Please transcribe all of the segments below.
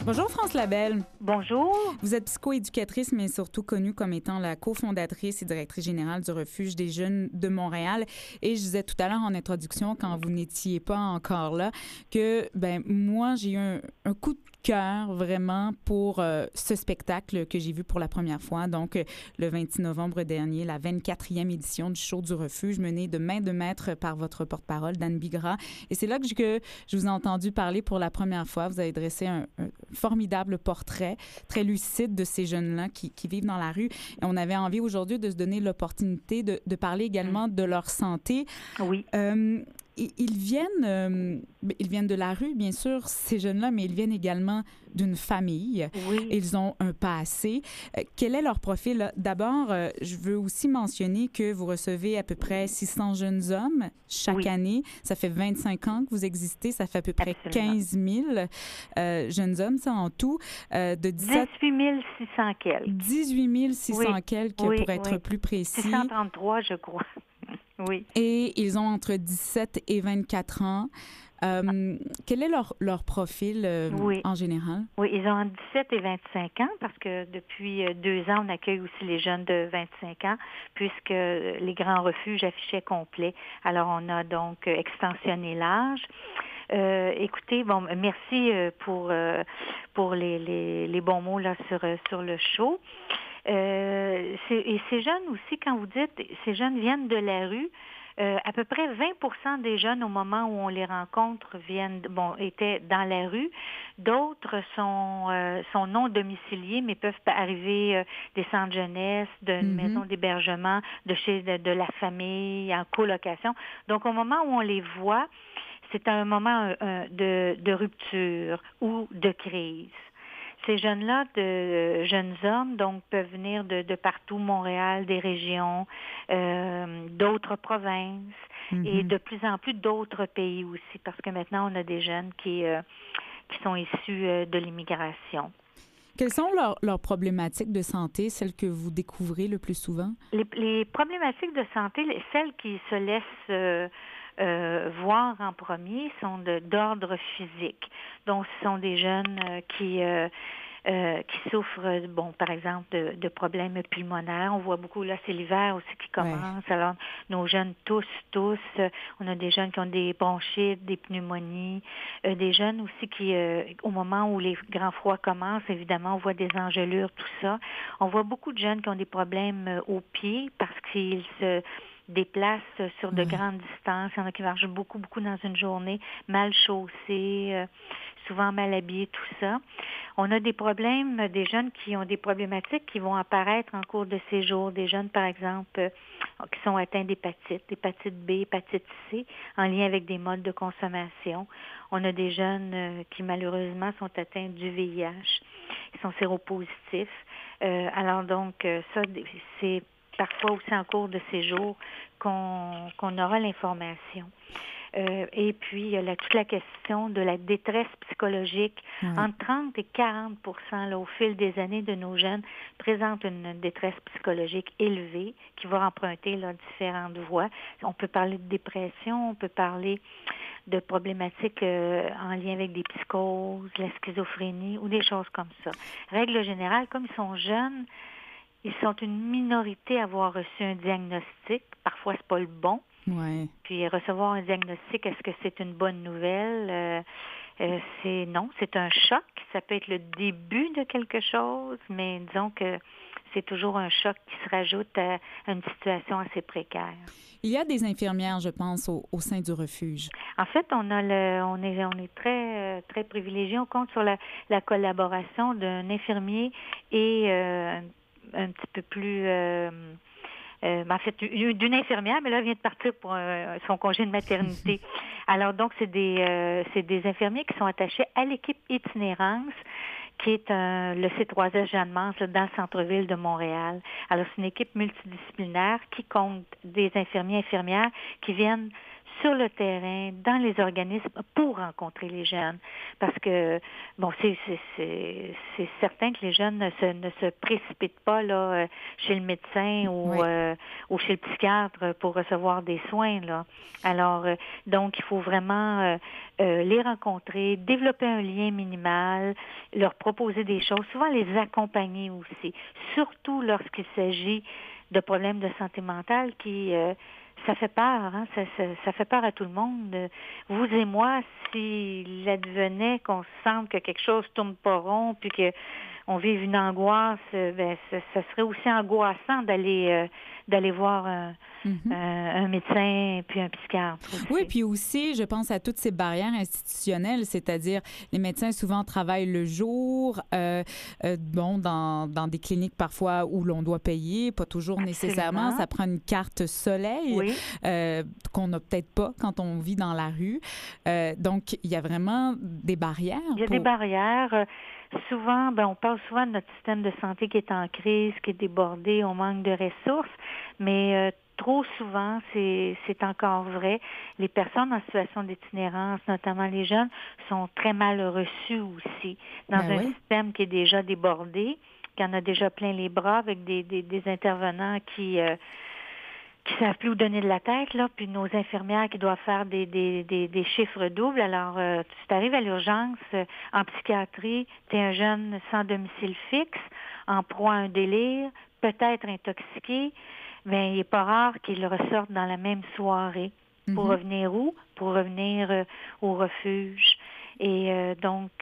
Bonjour France Labelle. Bonjour. Vous êtes psychoéducatrice, mais surtout connue comme étant la cofondatrice et directrice générale du Refuge des jeunes de Montréal. Et je disais tout à l'heure en introduction, quand vous n'étiez pas encore là, que moi, j'ai eu un coup de cœur vraiment pour ce spectacle que j'ai vu pour la première fois. Donc, le 26 novembre dernier, la 24e édition du show du Refuge, menée de main de maître par votre porte-parole, Dan Bigra. Et c'est là que je vous ai entendu parler pour la première fois. Vous avez dressé un formidable portrait, très lucide de ces jeunes-là qui vivent dans la rue. Et on avait envie aujourd'hui de se donner l'opportunité de parler également de leur santé. Oui. Ils viennent de la rue, bien sûr, ces jeunes-là, mais ils viennent également d'une famille. Oui. Ils ont un passé. Quel est leur profil? D'abord, je veux aussi mentionner que vous recevez à peu près 600 jeunes hommes chaque année. Ça fait 25 ans que vous existez. Ça fait à peu près Absolument. 15 000 jeunes hommes, ça en tout. De 18 600 quelques. 18 600 quelques, pour être plus précis. 633, je crois. Oui. Et ils ont entre 17 et 24 ans. Quel est leur profil en général? Oui, ils ont entre 17 et 25 ans parce que depuis 2 ans, on accueille aussi les jeunes de 25 ans puisque les grands refuges affichaient complet. Alors, on a donc extensionné l'âge. Écoutez, bon, merci pour les bons mots là sur le show. Et ces jeunes aussi, quand vous dites, ces jeunes viennent de la rue, à peu près 20% des jeunes, au moment où on les rencontre, étaient dans la rue. D'autres sont non domiciliés, mais peuvent arriver des centres jeunesse, d'une maison d'hébergement, de la famille, en colocation. Donc, au moment où on les voit, c'est un moment de rupture ou de crise. Ces jeunes-là, de jeunes hommes, donc peuvent venir de partout, Montréal, des régions, d'autres provinces et de plus en plus d'autres pays aussi, parce que maintenant, on a des jeunes qui sont issus de l'immigration. Quelles sont leurs problématiques de santé, celles que vous découvrez le plus souvent? Les problématiques de santé, celles qui se laissent voir en premier sont d'ordre physique. Donc, ce sont des jeunes qui souffrent, par exemple, de problèmes pulmonaires. On voit beaucoup, là, c'est l'hiver aussi qui commence. Ouais. Alors, nos jeunes tous, on a des jeunes qui ont des bronchites, des pneumonies, des jeunes aussi qui, au moment où les grands froids commencent, évidemment, on voit des engelures, tout ça. On voit beaucoup de jeunes qui ont des problèmes aux pieds parce qu'ils se déplacent sur de grandes distances. Il y en a qui marchent beaucoup dans une journée, mal chaussés, souvent mal habillés, tout ça. On a des problèmes, des jeunes qui ont des problématiques qui vont apparaître en cours de séjour. Des jeunes, par exemple, qui sont atteints d'hépatite B, hépatite C, en lien avec des modes de consommation. On a des jeunes qui, malheureusement, sont atteints du VIH. Ils sont séropositifs. Alors donc, ça, c'est parfois aussi en cours de séjour qu'on aura l'information. Et puis, il y a toute la question de la détresse psychologique. Entre 30 et 40 là, au fil des années de nos jeunes présentent une détresse psychologique élevée qui va emprunter là, différentes voies. On peut parler de dépression, on peut parler de problématiques en lien avec des psychoses, la schizophrénie ou des choses comme ça. Règle générale, comme ils sont jeunes, ils sont une minorité à avoir reçu un diagnostic. Parfois, c'est pas le bon. Ouais. Puis recevoir un diagnostic, est-ce que c'est une bonne nouvelle? C'est un choc. Ça peut être le début de quelque chose, mais disons que c'est toujours un choc qui se rajoute à une situation assez précaire. Il y a des infirmières, je pense, au sein du refuge. En fait, on est très très privilégiés. On compte sur la collaboration d'un infirmier et un petit peu plus en fait, d'une infirmière, mais là, elle vient de partir pour son congé de maternité. Alors, donc, c'est des infirmiers qui sont attachés à l'équipe itinérance, qui est le C3S Jeanne-Mance dans le centre-ville de Montréal. Alors, c'est une équipe multidisciplinaire qui compte des infirmiers et infirmières qui viennent sur le terrain, dans les organismes, pour rencontrer les jeunes. Parce que, bon, c'est certain que les jeunes ne se précipitent pas là chez le médecin ou chez le psychiatre pour recevoir des soins, là. Alors, donc, il faut vraiment les rencontrer, développer un lien minimal, leur proposer des choses, souvent les accompagner aussi, surtout lorsqu'il s'agit de problèmes de santé mentale qui ça fait peur, hein? Ça fait peur à tout le monde. Vous et moi, s'il advenait qu'on sente que quelque chose tourne pas rond, puis que on vive une angoisse, ben ça serait aussi angoissant d'aller voir un médecin puis un psychiatre aussi. Oui, puis aussi, je pense à toutes ces barrières institutionnelles, c'est-à-dire les médecins souvent travaillent le jour, dans des cliniques parfois où l'on doit payer, pas toujours nécessairement. Ça prend une carte soleil qu'on n'a peut-être pas quand on vit dans la rue. Donc, il y a vraiment des barrières. Il y a des barrières. Souvent, on parle souvent de notre système de santé qui est en crise, qui est débordé, on manque de ressources, mais trop souvent, c'est encore vrai. Les personnes en situation d'itinérance, notamment les jeunes, sont très mal reçues aussi dans un système qui est déjà débordé, qui en a déjà plein les bras avec des intervenants qui savent plus où donner de la tête, là, puis nos infirmières qui doivent faire des chiffres doubles. Alors, tu arrives à l'urgence en psychiatrie, tu es un jeune sans domicile fixe, en proie à un délire, peut-être intoxiqué, mais il n'est pas rare qu'il ressorte dans la même soirée. Pour revenir où? Pour revenir au refuge. Et donc,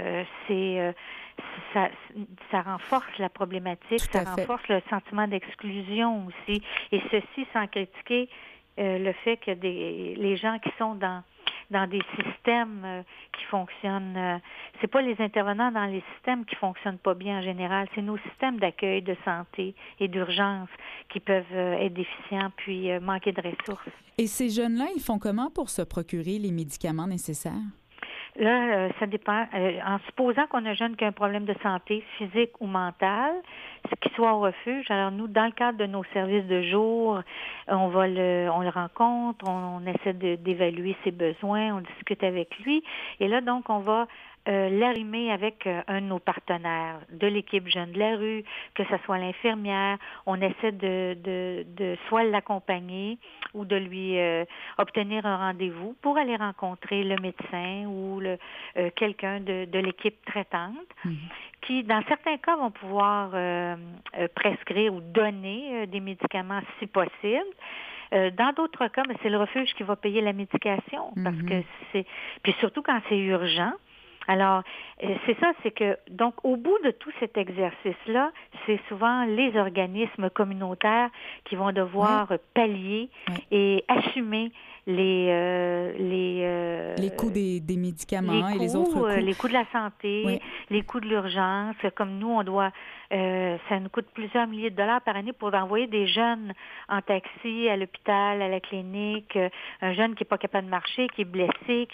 ça renforce la problématique, ça renforce le sentiment d'exclusion aussi. Et ceci sans critiquer le fait que les gens qui sont dans des systèmes qui fonctionnent, c'est pas les intervenants dans les systèmes qui fonctionnent pas bien en général, c'est nos systèmes d'accueil de santé et d'urgence qui peuvent être déficients puis manquer de ressources. Et ces jeunes-là, ils font comment pour se procurer les médicaments nécessaires? Là, ça dépend. En supposant qu'on a un jeune qui a un problème de santé physique ou mentale, qu'il soit au refuge, alors nous, dans le cadre de nos services de jour, on le rencontre, on essaie d'évaluer ses besoins, on discute avec lui. Et là, donc, on va l'arrimer avec un de nos partenaires de l'équipe Jeunes de la rue, que ce soit l'infirmière. On essaie de soit l'accompagner ou de lui obtenir un rendez-vous pour aller rencontrer le médecin ou quelqu'un de l'équipe traitante qui, dans certains cas, vont pouvoir prescrire ou donner des médicaments si possible. Dans d'autres cas, c'est le refuge qui va payer la médication parce que puis surtout quand c'est urgent. Alors, c'est ça, c'est que, donc, au bout de tout cet exercice-là, c'est souvent les organismes communautaires qui vont devoir pallier et assumer les coûts des médicaments et les autres coûts. Les coûts de la santé, les coûts de l'urgence. Comme nous, on doit, ça nous coûte plusieurs milliers de dollars par année pour envoyer des jeunes en taxi à l'hôpital, à la clinique, un jeune qui n'est pas capable de marcher, qui est blessé,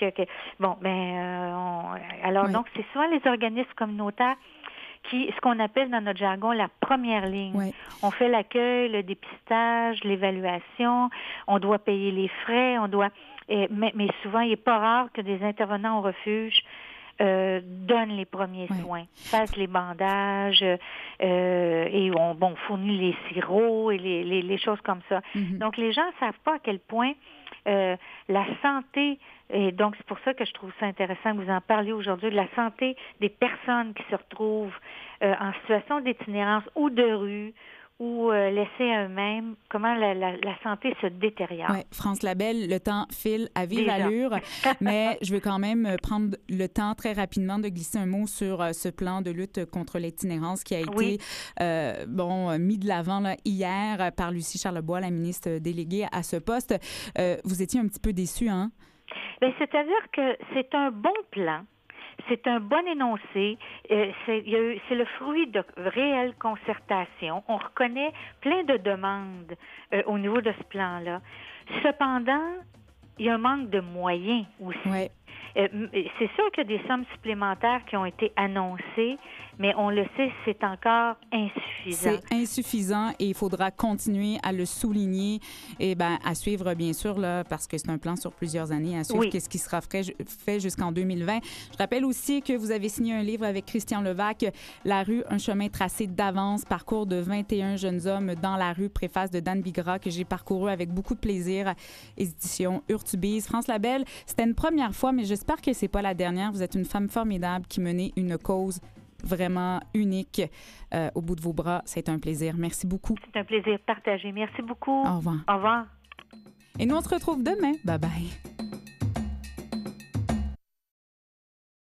alors donc c'est souvent les organismes communautaires ce qu'on appelle dans notre jargon la première ligne. Oui. On fait l'accueil, le dépistage, l'évaluation, on doit payer les frais, mais souvent il n'est pas rare que des intervenants au refuge donnent les premiers soins, fassent les bandages et on fournit les sirops et les choses comme ça. Donc les gens ne savent pas à quel point la santé, et donc c'est pour ça que je trouve ça intéressant que vous en parliez aujourd'hui, de la santé des personnes qui se retrouvent en situation d'itinérance ou de rue ou laissées à eux-mêmes, comment la santé se détériore. Oui, France Labelle, le temps file à vive allure, mais je veux quand même prendre le temps très rapidement de glisser un mot sur ce plan de lutte contre l'itinérance qui a été mis de l'avant là, hier par Lucie Charlebois, la ministre déléguée à ce poste. Vous étiez un petit peu déçue, hein? Bien, c'est-à-dire que c'est un bon plan. C'est un bon énoncé. C'est le fruit de réelles concertations. On reconnaît plein de demandes au niveau de ce plan-là. Cependant, il y a un manque de moyens aussi. Ouais. C'est sûr qu'il y a des sommes supplémentaires qui ont été annoncées, mais on le sait, c'est encore insuffisant. C'est insuffisant et il faudra continuer à le souligner et à suivre, bien sûr, là, parce que c'est un plan sur plusieurs années, à suivre qu'est-ce qui sera fait jusqu'en 2020. Je rappelle aussi que vous avez signé un livre avec Christian Levac, La rue, un chemin tracé d'avance, parcours de 21 jeunes hommes dans la rue, préface de Dan Bigra, que j'ai parcouru avec beaucoup de plaisir, édition Urtubise. France Labelle, c'était une première fois, mais j'espère que c'est pas la dernière. Vous êtes une femme formidable qui menait une cause vraiment unique au bout de vos bras. C'est un plaisir. Merci beaucoup. C'est un plaisir partagé. Merci beaucoup. Au revoir. Au revoir. Et nous, on se retrouve demain. Bye bye.